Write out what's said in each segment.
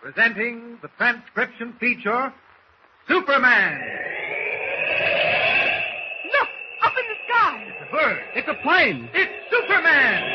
presenting the transcription feature, Superman. Look, up in the sky. It's a bird. It's a plane. It's Superman.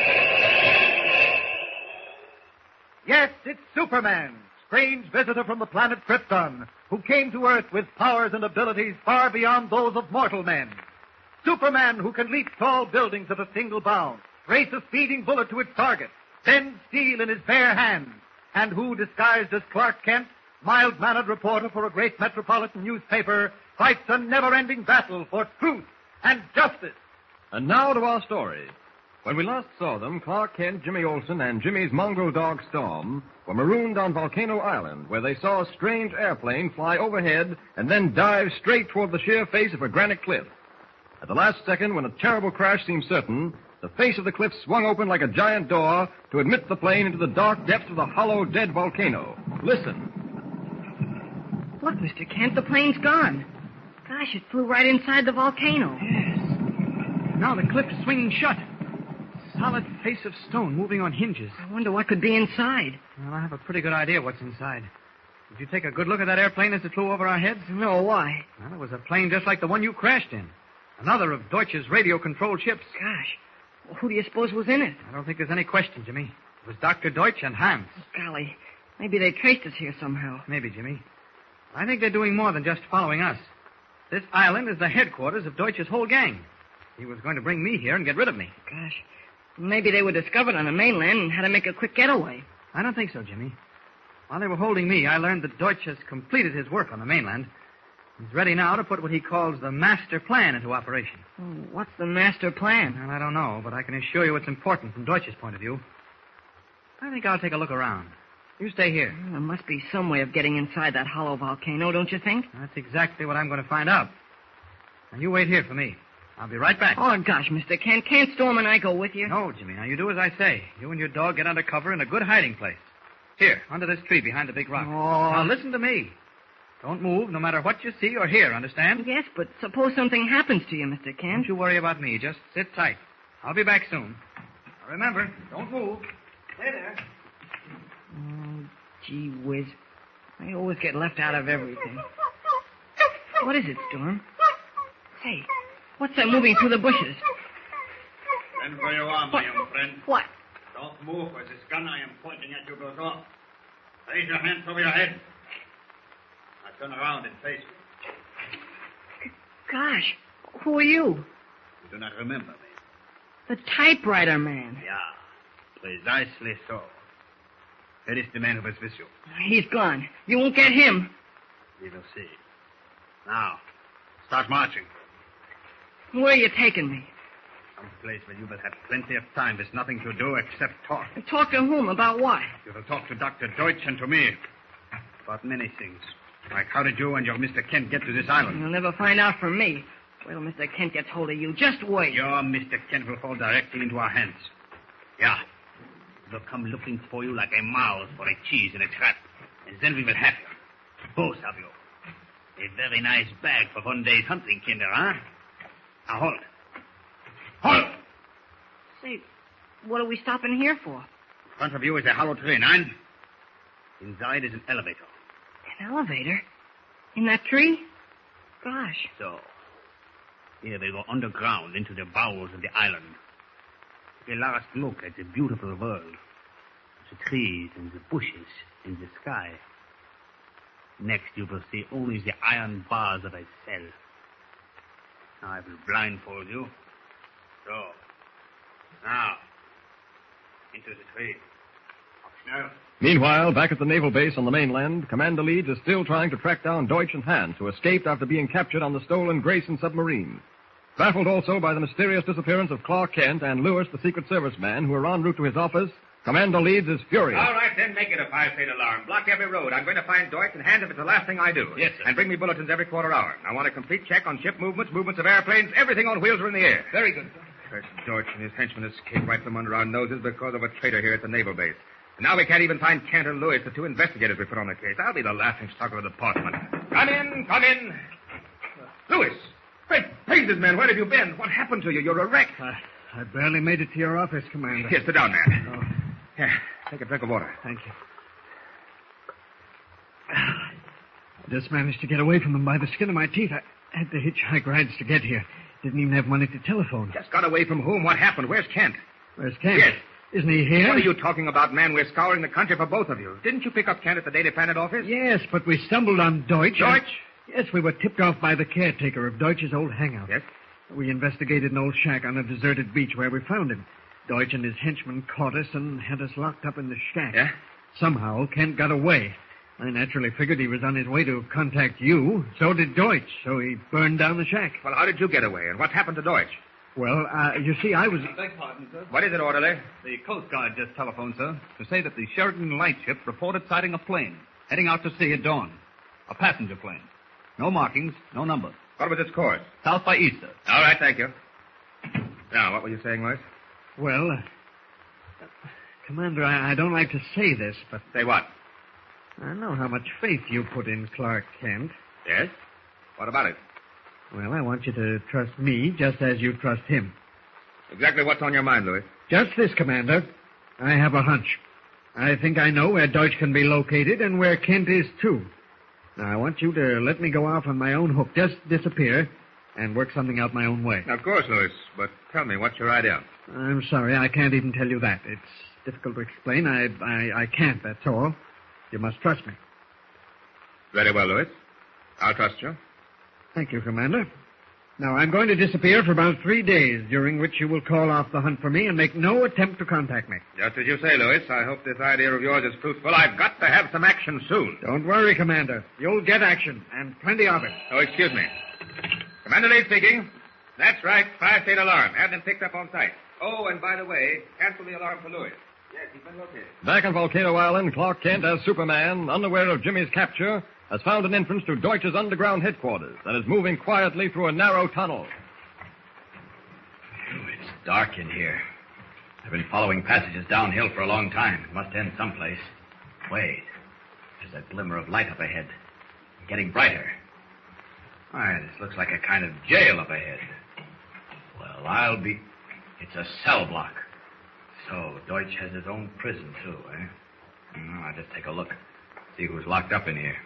Yes, it's Superman, strange visitor from the planet Krypton, who came to Earth with powers and abilities far beyond those of mortal men. Superman, who can leap tall buildings at a single bound, race a speeding bullet to its target, bend steel in his bare hands, and who, disguised as Clark Kent, mild-mannered reporter for a great metropolitan newspaper, fights a never-ending battle for truth and justice. And now to our story. When we last saw them, Clark Kent, Jimmy Olsen, and Jimmy's mongrel dog Storm were marooned on Volcano Island, where they saw a strange airplane fly overhead and then dive straight toward the sheer face of a granite cliff. At the last second, when a terrible crash seemed certain, the face of the cliff swung open like a giant door to admit the plane into the dark depths of the hollow, dead volcano. Listen. Look, Mr. Kent, the plane's gone. Gosh, it flew right inside the volcano. Yes. Now the cliff's swinging shut. Solid face of stone moving on hinges. I wonder what could be inside. Well, I have a pretty good idea what's inside. Did you take a good look at that airplane as it flew over our heads? No, why? Well, it was a plane just like the one you crashed in. Another of Deutsch's radio-controlled ships. Gosh, well, who do you suppose was in it? I don't think there's any question, Jimmy. It was Dr. Deutsch and Hans. Golly, maybe they traced us here somehow. Maybe, Jimmy. I think they're doing more than just following us. This island is the headquarters of Deutsch's whole gang. He was going to bring me here and get rid of me. Gosh, maybe they were discovered on the mainland and had to make a quick getaway. I don't think so, Jimmy. While they were holding me, I learned that Deutsch has completed his work on the mainland. He's ready now to put what he calls the master plan into operation. Oh, what's the master plan? Well, I don't know, but I can assure you it's important from Deutsch's point of view. I think I'll take a look around. You stay here. Well, there must be some way of getting inside that hollow volcano, don't you think? That's exactly what I'm going to find out. And you wait here for me. I'll be right back. Oh, gosh, Mr. Kent, can't Storm and I go with you? No, Jimmy. Now, you do as I say. You and your dog get under cover in a good hiding place. Here, under this tree behind the big rock. Oh. Now, listen to me. Don't move no matter what you see or hear, understand? Yes, but suppose something happens to you, Mr. Kent. Don't you worry about me. Just sit tight. I'll be back soon. Now, remember, don't move. Stay there. Oh, gee whiz. I always get left out of everything. What is it, Storm? Say, what's that moving through the bushes? Stand where you are, my young friend. What? Don't move, or this gun I am pointing at you goes off. Raise your hands over your head. Now turn around and face me. Gosh, who are you? You do not remember me. The typewriter man. Yeah, precisely so. Where is the man who was with you? He's gone. You won't get him. We will see. Now, start marching. Where are you taking me? Some place where you will have plenty of time. There's nothing to do except talk. Talk to whom? About what? You will talk to Dr. Deutsch and to me. About many things. Like how did you and your Mr. Kent get to this island? You'll never find out from me. Wait till Mr. Kent gets hold of you. Just wait. Your Mr. Kent will fall directly into our hands. Yeah. We'll come looking for you like a mouse for a cheese in a trap. And then we will have you. Both of you. A very nice bag for one day's hunting, Kinder, huh? Now hold. Hold! Say, what are we stopping here for? In front of you is a hollow tree, and inside is an elevator. An elevator? In that tree? Gosh. So, here they go underground into the bowels of the island. A last look at the beautiful world. The trees and the bushes and the sky. Next, you will see only the iron bars of a cell. Now, I will blindfold you. So, now, into the tree. Now. Meanwhile, back at the naval base on the mainland, Commander Leeds is still trying to track down Deutsch and Hans, who escaped after being captured on the stolen Grayson submarine. Baffled also by the mysterious disappearance of Clark Kent and Lewis, the Secret Service man, who are en route to his office, Commander Leeds is furious. All right, then, make it a 5-plate alarm. Block every road. I'm going to find Deutsch and Hans if it's the last thing I do. Yes, sir. And bring me bulletins every quarter hour. I want a complete check on ship movements, movements of airplanes, everything on wheels or in the air. Very good, sir. First, Deutsch and his henchmen escaped right from under our noses because of a traitor here at the naval base. And now we can't even find Kent or Lewis, the two investigators we put on the case. I'll be the laughing stock of the department. Come in, come in. Lewis! Great praises, man. Where have you been? What happened to you? You're a wreck. I barely made it to your office, Commander. Here, sit down, man. Oh, Here, take a drink of water. thank you. Just managed to get away from them by the skin of my teeth. I had to hitchhike rides to get here. Didn't even have money to telephone. Just got away from whom? What happened? Where's Kent? Where's Kent? Yes. Isn't he here? What are you talking about, man? We're scouring the country for both of you. Didn't you pick up Kent at the Daily Planet office? Yes, but we stumbled on Deutsch. Deutsch? Yes, we were tipped off by the caretaker of Deutsch's old hangout. Yes? We investigated an old shack on a deserted beach where we found him. Deutsch and his henchmen caught us and had us locked up in the shack. Yeah? Somehow, Kent got away. I naturally figured he was on his way to contact you. So did Deutsch, so he burned down the shack. Well, how did you get away, and what happened to Deutsch? Well, you see, I was... Beg pardon, sir. What is it, orderly? The Coast Guard just telephoned, sir, to say that the Sheridan lightship reported sighting a plane heading out to sea at dawn. A passenger plane. No markings, no number. What was its course? South by east, sir. All right, thank you. Now, what were you saying, Lois? Well, Commander, I don't like to say this, but Say what? I know how much faith you put in Clark Kent. Yes? What about it? Well, I want you to trust me just as you trust him. Exactly what's on your mind, Louis? Just this, Commander. I have a hunch. I think I know where Deutsch can be located and where Kent is, too. Now, I want you to let me go off on my own hook. Just disappear and work something out my own way. Of course, Louis. But tell me, what's your idea? I'm sorry, I can't even tell you that. It's difficult to explain. I can't, that's all. You must trust me. Very well, Louis. I'll trust you. Thank you, Commander. Now, I'm going to disappear for about 3 days, during which you will call off the hunt for me and make no attempt to contact me. Just as you say, Louis. I hope this idea of yours is fruitful. I've got to have some action soon. Don't worry, Commander. You'll get action, and plenty of it. Oh, excuse me. Commander Lee speaking. That's right. 5-state alarm. Have them picked up on sight. Oh, and by the way, cancel the alarm for Louis. Yes, he's been located. Back on Volcano Island, Clark Kent, as Superman, unaware of Jimmy's capture, has found an entrance to Deutsch's underground headquarters and is moving quietly through a narrow tunnel. It's dark in here. I've been following passages downhill for a long time. It must end someplace. Wait. There's a glimmer of light up ahead. Getting brighter. Why, this looks like a kind of jail up ahead. Well, It's a cell block. So, Deutsch has his own prison, too, eh? I'll just take a look. See who's locked up in here.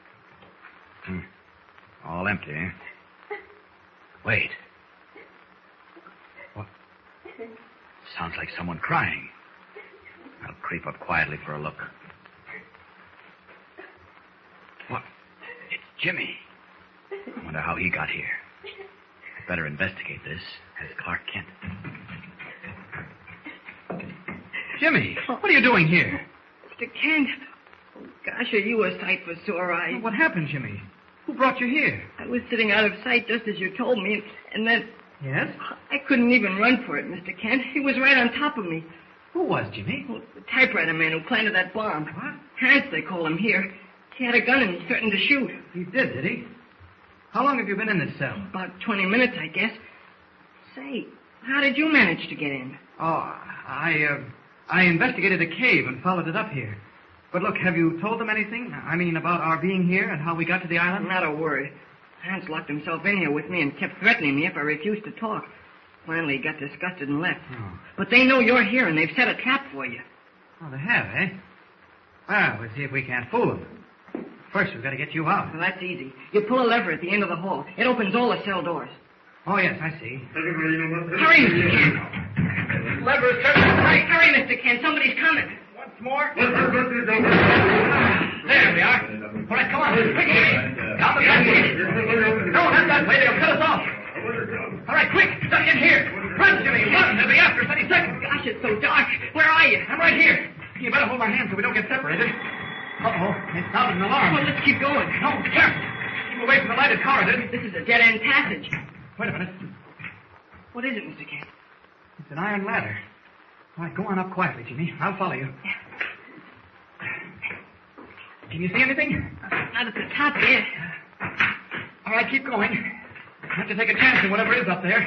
All empty, eh? Wait. What? Sounds like someone crying. I'll creep up quietly for a look. What? It's Jimmy. I wonder how he got here. I'd better investigate this as Clark Kent. Jimmy, what are you doing here? Mr. Kent. Oh, gosh, are you a sight for sore eyes? What happened, Jimmy? Who brought you here? I was sitting out of sight just as you told me, and then Yes? I couldn't even run for it, Mr. Kent. He was right on top of me. Who was, Jimmy? Well, the typewriter man who planted that bomb. What? Hans, they call him here. He had a gun and threatened to shoot. He did he? How long have you been in this cell? About 20 minutes, I guess. Say, how did you manage to get in? Oh, I investigated a cave and followed it up here. But look, have you told them anything? I mean, about our being here and how we got to the island? Not a word. Hans locked himself in here with me and kept threatening me if I refused to talk. Finally, he got disgusted and left. Oh. But they know you're here, and they've set a trap for you. Oh, they have, eh? Well, we'll see if we can't fool them. First, we've got to get you out. Well, that's easy. You pull a lever at the end of the hall. It opens all the cell doors. Oh, yes, I see. Hurry, Mr. Kent. Lever's turning. Hurry, Mr. Kent. Somebody's coming. Once more. There we are. All right, come on. Quick, Jimmy. Down the back. No, not that way. They'll cut us off. All right, quick. Study in here. Run, Jimmy. Run. They'll be after us any second. Gosh, it's so dark. Where are you? I'm right here. You better hold my hand so we don't get separated. Uh-oh. It sounded an alarm. Well, let's keep going. No, careful. Keep away from the lighted corridor. This is a dead-end passage. Wait a minute. What is it, Mr. Kent? It's an iron ladder. All right, go on up quietly, Jimmy. I'll follow you. Can you see anything? Not at the top yet. All right, keep going. Have to take a chance in whatever is up there.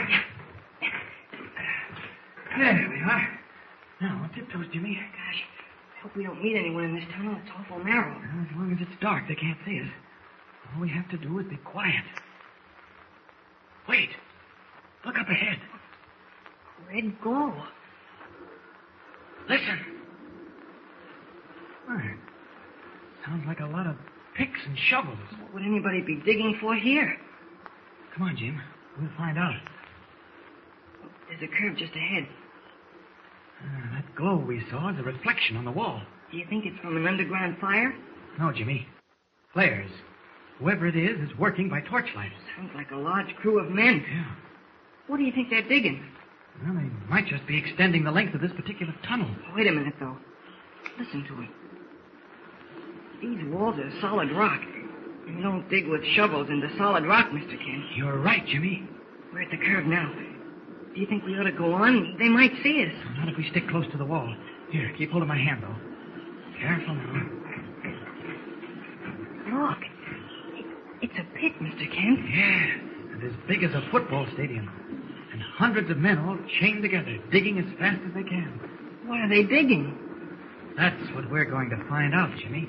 There we are. Now, on tiptoes, Jimmy. Gosh, I hope we don't meet anyone in this tunnel. It's awful narrow. Well, as long as it's dark, they can't see us. All we have to do is be quiet. Wait. Look up ahead. Red glow. Listen. Sounds like a lot of Picks and shovels. What would anybody be digging for here? Come on, Jim. We'll find out. There's a curve just ahead. That glow we saw is a reflection on the wall. Do you think it's from an underground fire? No, Jimmy. Flares. Whoever it is working by torchlight. Sounds like a large crew of men. Yeah. What do you think they're digging? Well, they might just be extending the length of this particular tunnel. Wait a minute, though. Listen to it. These walls are solid rock. You don't dig with shovels into solid rock, Mr. Kent. You're right, Jimmy. We're at the curve now. Do you think we ought to go on? They might see us. Not if we stick close to the wall. Here, keep hold of my hand, though. Careful now. Look. It's a pit, Mr. Kent. Yeah, and as big as a football stadium. And hundreds of men all chained together, digging as fast as they can. What are they digging? That's what we're going to find out, Jimmy.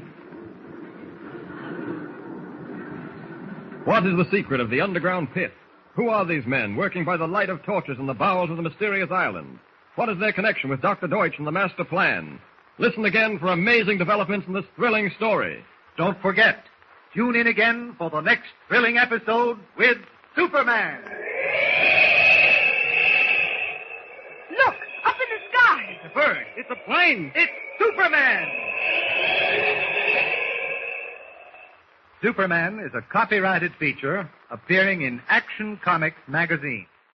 What is the secret of the underground pit? Who are these men working by the light of torches in the bowels of the mysterious island? What is their connection with Dr. Deutsch and the master plan? Listen again for amazing developments in this thrilling story. Don't forget, tune in again for the next thrilling episode with Superman. Look, up in the sky. It's a bird. It's a plane. It's Superman. Superman is a copyrighted feature appearing in Action Comics magazine.